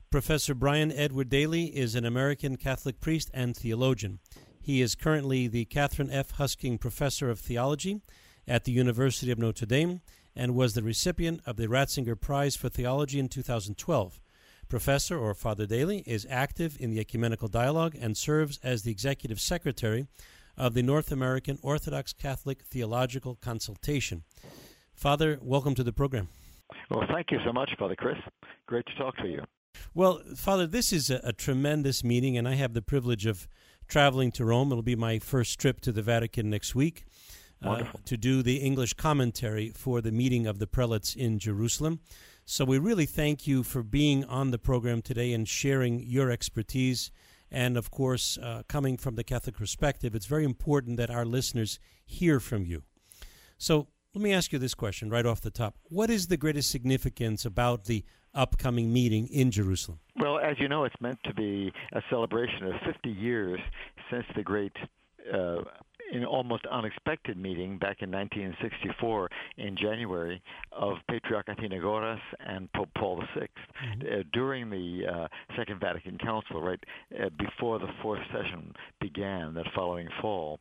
Professor Brian Edward Daly is an American Catholic priest and theologian. He is currently the Catherine F. Husking Professor of Theology at the University of Notre Dame and was the recipient of the Ratzinger Prize for Theology in 2012. Professor, or Father Daly, is active in the ecumenical dialogue and serves as the Executive Secretary of the North American Orthodox Catholic Theological Consultation. Father, welcome to the program. Well, thank you so much, Father Chris. Great to talk to you. Well, Father, this is a tremendous meeting, and I have the privilege of traveling to Rome. It'll be my first trip to the Vatican next week to do the English commentary for the meeting of the prelates in Jerusalem. So we really thank you for being on the program today and sharing your expertise. And, of course, coming from the Catholic perspective, it's very important that our listeners hear from you. So let me ask you this question right off the top. What is the greatest significance about the upcoming meeting in Jerusalem? Well, as you know, it's meant to be a celebration of 50 years since the great almost unexpected meeting back in 1964 in January of Patriarch Athenagoras and Pope Paul VI during the Second Vatican Council, right before the fourth session began that following fall.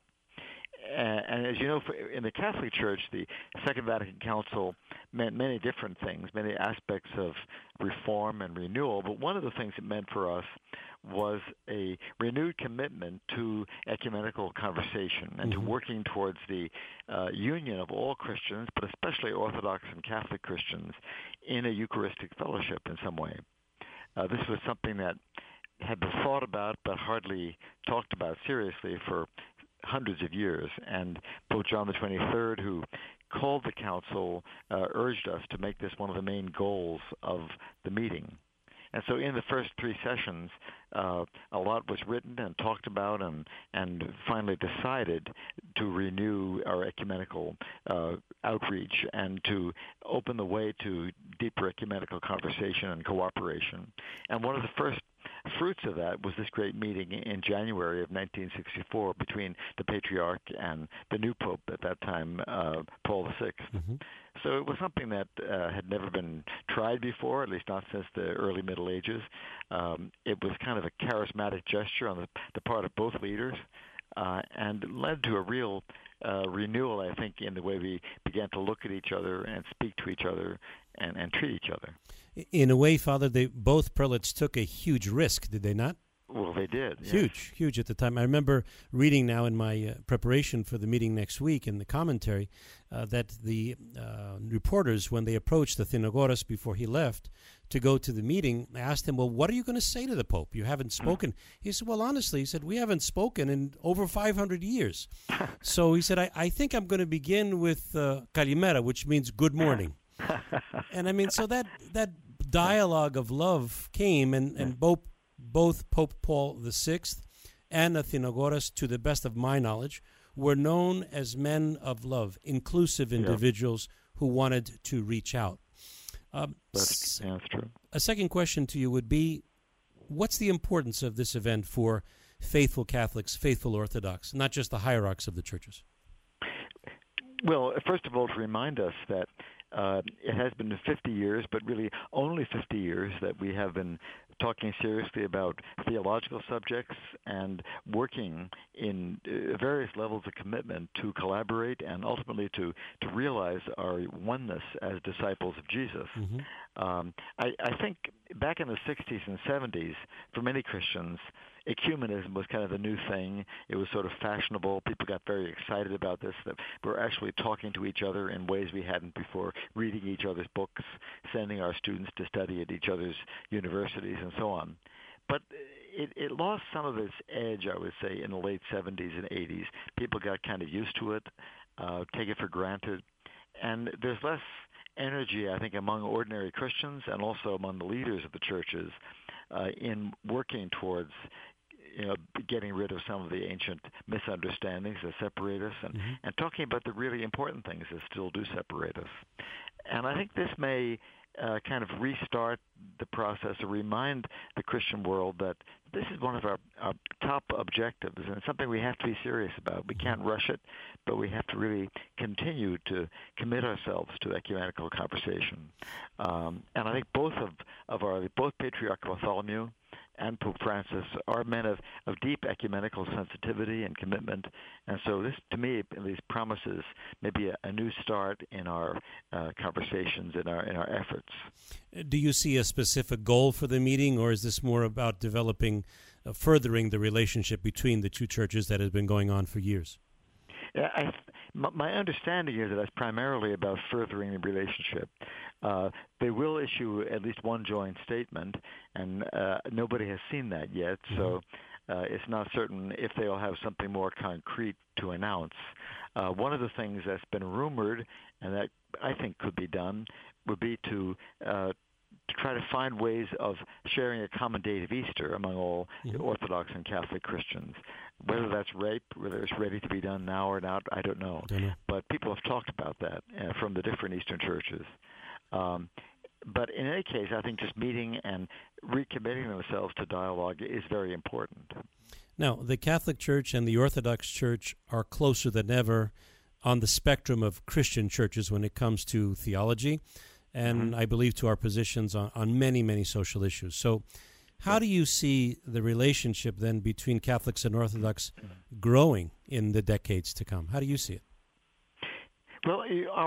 And as you know, in the Catholic Church, the Second Vatican Council meant many different things, many aspects of reform and renewal. But one of the things it meant for us was a renewed commitment to ecumenical conversation and to working towards the union of all Christians, but especially Orthodox and Catholic Christians, in a Eucharistic fellowship in some way. This was something that had been thought about but hardly talked about seriously for hundreds of years, and Pope John the 23rd, who called the council, urged us to make this one of the main goals of the meeting. And so in the first three sessions, a lot was written and talked about and finally decided to renew our ecumenical outreach and to open the way to deeper ecumenical conversation and cooperation. And one of the first fruits of that was this great meeting in January of 1964 between the Patriarch and the new Pope at that time, Paul VI. So it was something that had never been tried before, at least not since the early Middle Ages. It was kind of a charismatic gesture on the part of both leaders and led to a real renewal, I think, in the way we began to look at each other and speak to each other and treat each other. In a way, Father, both prelates took a huge risk, did they not? Well, they did. Huge at the time. I remember reading now in my preparation for the meeting next week in the commentary that the reporters, when they approached Athenagoras before he left to go to the meeting, asked him, well, what are you going to say to the Pope? You haven't spoken. He said, well, honestly, he said, we haven't spoken in over 500 years. So he said, I think I'm going to begin with Kalimera, which means good morning. And I mean, so that dialogue of love came, and both Pope Paul VI and Athenagoras, to the best of my knowledge, were known as men of love, inclusive individuals who wanted to reach out. That's true. A second question to you would be, what's the importance of this event for faithful Catholics, faithful Orthodox, not just the hierarchs of the churches? Well, first of all, to remind us that it has been 50 years, but really only 50 years that we have been talking seriously about theological subjects and working in various levels of commitment to collaborate and ultimately to realize our oneness as disciples of Jesus. I think back in the 60s and 70s, for many Christians, ecumenism was kind of the new thing. It was sort of fashionable. People got very excited about this, that we're actually talking to each other in ways we hadn't before, reading each other's books, sending our students to study at each other's universities, and so on. But it lost some of its edge, I would say, in the late 70s and 80s. People got kind of used to it, take it for granted, and there's less energy, I think, among ordinary Christians and also among the leaders of the churches in working towards getting rid of some of the ancient misunderstandings that separate us and talking about the really important things that still do separate us. And I think this may kind of restart the process or remind the Christian world that this is one of our top objectives and something we have to be serious about. We can't rush it, but we have to really continue to commit ourselves to ecumenical conversation. And I think both Patriarch Bartholomew and Pope Francis are men of deep ecumenical sensitivity and commitment. And so this, to me, at least promises maybe a new start in our conversations, in our efforts. Do you see a specific goal for the meeting, or is this more about developing, furthering the relationship between the two churches that has been going on for years? Yeah, my understanding is that it's primarily about furthering the relationship. They will issue at least one joint statement, and nobody has seen that yet, so it's not certain if they'll have something more concrete to announce. One of the things that's been rumored, and that I think could be done, would be to try to find ways of sharing a common date of Easter among all Orthodox and Catholic Christians. Whether that's whether it's ready to be done now or not, I don't know. But people have talked about that from the different Eastern churches. But in any case, I think just meeting and recommitting themselves to dialogue is very important. Now, the Catholic Church and the Orthodox Church are closer than ever on the spectrum of Christian churches when it comes to theology, and I believe to our positions on many, many social issues. So how do you see the relationship then between Catholics and Orthodox growing in the decades to come? How do you see it? Well,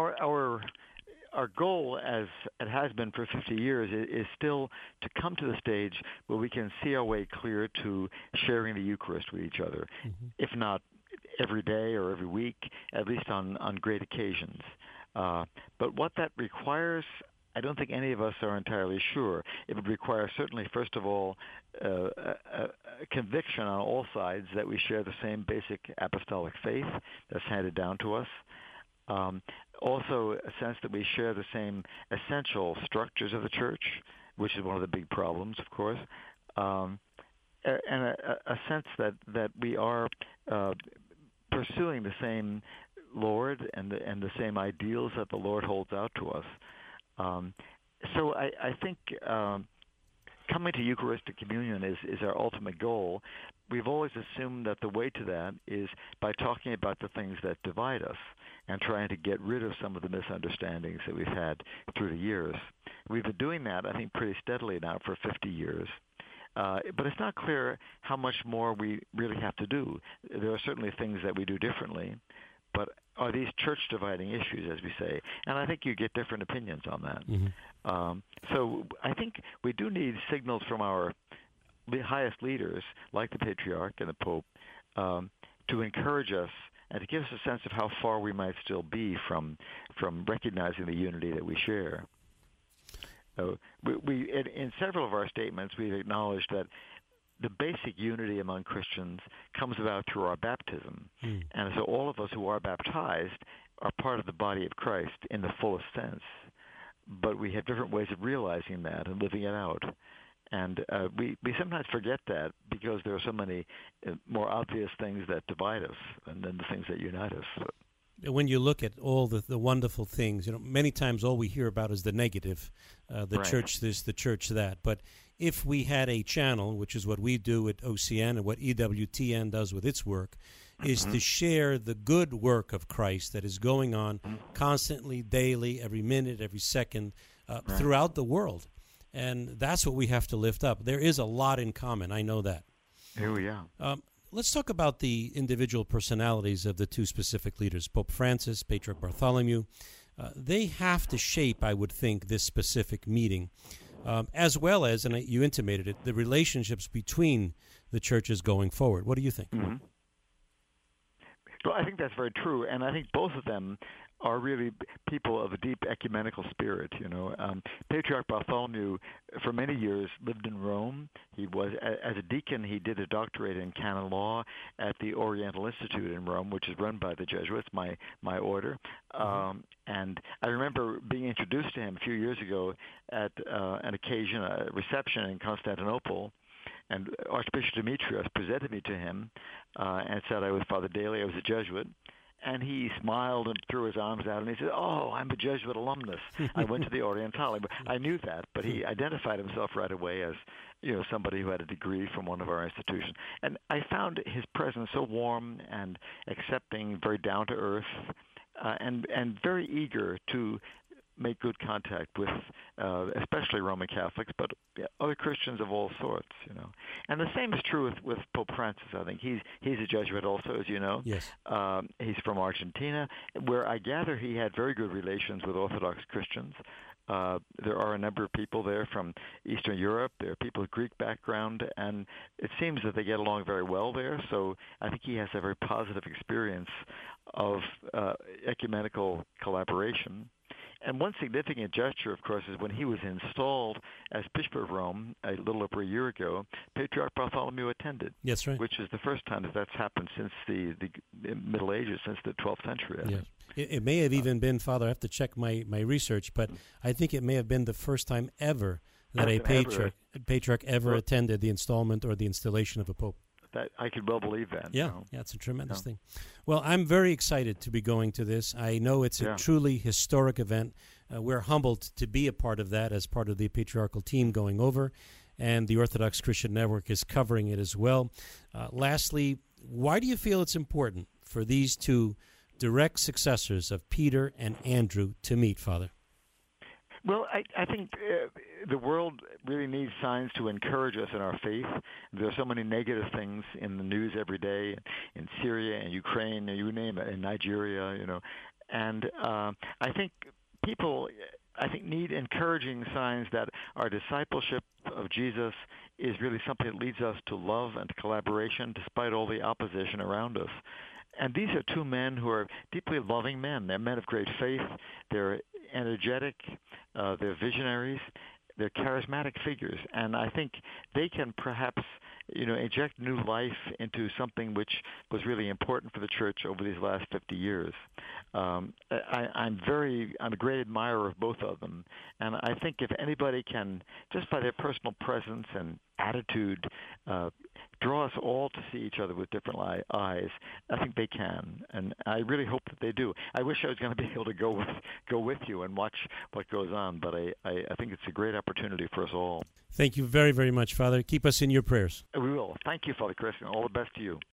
our goal, as it has been for 50 years, is still to come to the stage where we can see our way clear to sharing the Eucharist with each other, if not every day or every week, at least on great occasions. But what that requires, I don't think any of us are entirely sure. It would require certainly, first of all, a conviction on all sides that we share the same basic apostolic faith that's handed down to us. Also, a sense that we share the same essential structures of the Church, which is one of the big problems, of course, and a sense that we are pursuing the same Lord and the same ideals that the Lord holds out to us. So I think coming to Eucharistic communion is our ultimate goal. We've always assumed that the way to that is by talking about the things that divide us and trying to get rid of some of the misunderstandings that we've had through the years. We've been doing that, I think, pretty steadily now for 50 years. But it's not clear how much more we really have to do. There are certainly things that we do differently, but are these church-dividing issues, as we say? And I think you get different opinions on that. So I think we do need signals from our highest leaders, like the Patriarch and the Pope, to encourage us and to give us a sense of how far we might still be from recognizing the unity that we share. In several of our statements, we've acknowledged that the basic unity among Christians comes about through our baptism. And so all of us who are baptized are part of the body of Christ in the fullest sense. But we have different ways of realizing that and living it out. And we sometimes forget that because there are so many more obvious things that divide us and then the things that unite us. When you look at all the wonderful things, many times all we hear about is the negative, the church this, the church that. But if we had a channel, which is what we do at OCN and what EWTN does with its work, is to share the good work of Christ that is going on constantly, daily, every minute, every second, throughout the world. And that's what we have to lift up. There is a lot in common. I know that. Oh, yeah. Let's talk about the individual personalities of the two specific leaders, Pope Francis, Patriarch Bartholomew. They have to shape, I would think, this specific meeting, as well as, and you intimated it, the relationships between the churches going forward. What do you think? Well, I think that's very true, and I think both of them are really people of a deep ecumenical spirit. Patriarch Bartholomew, for many years, lived in Rome. He was, as a deacon, he did a doctorate in canon law at the Oriental Institute in Rome, which is run by the Jesuits, my order. And I remember being introduced to him a few years ago at an occasion, a reception in Constantinople. And Archbishop Demetrius presented me to him and said I was Father Daly. I was a Jesuit. And he smiled and threw his arms out, and he said, "Oh, I'm a Jesuit alumnus. I went to the Orientale." I knew that, but he identified himself right away as, somebody who had a degree from one of our institutions. And I found his presence so warm and accepting, very down to earth, and very eager to make good contact with, especially Roman Catholics, but other Christians of all sorts, And the same is true with Pope Francis. I think he's a Jesuit also, as you know. Yes. He's from Argentina, where I gather he had very good relations with Orthodox Christians. There are a number of people there from Eastern Europe. There are people with Greek background, and it seems that they get along very well there. So I think he has a very positive experience of ecumenical collaboration. And one significant gesture, of course, is when he was installed as Bishop of Rome a little over a year ago, Patriarch Bartholomew attended. Yes, right. Which is the first time that's happened since the Middle Ages, since the 12th century. Yes. It may have even been, Father, I have to check my research, but I think it may have been the first time ever that a patriarch ever attended the installment or the installation of a pope. That I could well believe that. Yeah, it's a tremendous thing. Well, I'm very excited to be going to this. I know it's a truly historic event. We're humbled to be a part of that as part of the patriarchal team going over, and the Orthodox Christian Network is covering it as well. Lastly, why do you feel it's important for these two direct successors of Peter and Andrew to meet, Father? Well, I think the world really needs signs to encourage us in our faith. There are so many negative things in the news every day, in Syria and Ukraine, you name it, in Nigeria, And I think people, need encouraging signs that our discipleship of Jesus is really something that leads us to love and to collaboration despite all the opposition around us. And these are two men who are deeply loving men. They're men of great faith. They're energetic. They're visionaries. They're charismatic figures. And I think they can perhaps, inject new life into something which was really important for the Church over these last 50 years. I'm a great admirer of both of them. And I think if anybody can, just by their personal presence and attitude, draw us all to see each other with different eyes, I think they can, and I really hope that they do. I wish I was going to be able to go with you and watch what goes on, but I think it's a great opportunity for us all. Thank you very, very much, Father. Keep us in your prayers. We will. Thank you, Father Chris, and all the best to you.